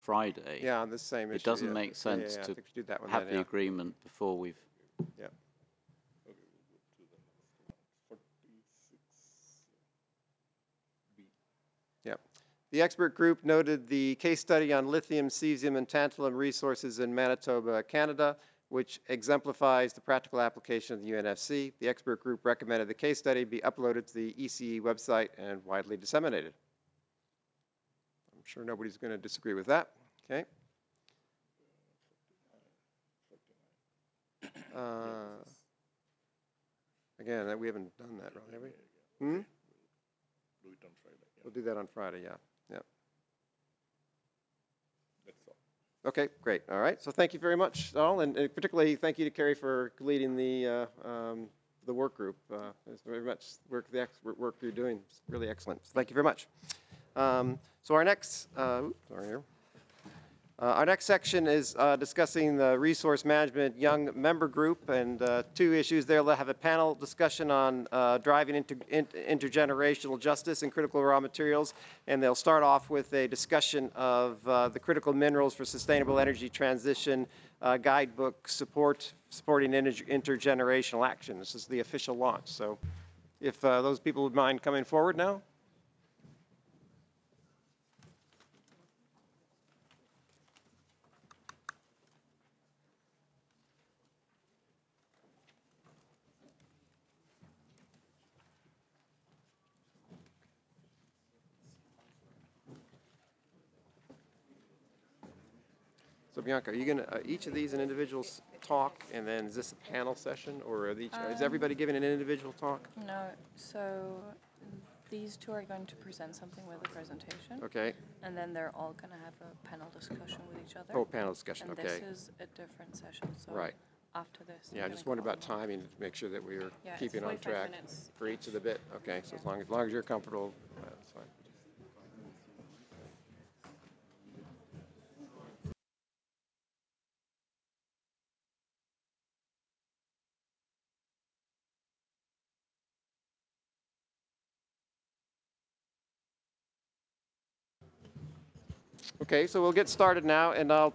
Friday, Yeah, on the same it issue. doesn't Yeah. make sense I to think we should do that one have then. the Yeah. agreement before we've. Yeah. Yep. The expert group noted the case study on lithium, cesium, and tantalum resources in Manitoba, Canada, which exemplifies the practical application of the UNFC. The expert group recommended the case study be uploaded to the ECE website and widely disseminated. I'm sure nobody's going to disagree with that. Okay. Again, we haven't done that, really, have we? Hmm? We'll do that on Friday, yeah. Yeah. Okay, great. All right. So thank you very much, all, and particularly thank you to Carrie for leading the work group. It's very much the expert work you're doing. It's really excellent. So thank you very much. So our next, sorry here. Our next section is discussing the resource management young member group, and two issues there. They'll have a panel discussion on driving intergenerational justice and critical raw materials, and they'll start off with a discussion of the critical minerals for sustainable energy transition guidebook supporting intergenerational action. This is the official launch. So if those people would mind coming forward now. So Bianca, are you going to, each of these an individual talk, and then is this a panel session, or are is everybody giving an individual talk? No, so these two are going to present something with a presentation. Okay. And then they're all going to have a panel discussion with each other. Oh, panel discussion, and okay. This is a different session, so right. After this. Yeah, I just wondered about timing to make sure that we are keeping on track for each of the bit. Okay, so as long as you're comfortable, that's fine. Okay, so we'll get started now, and I'll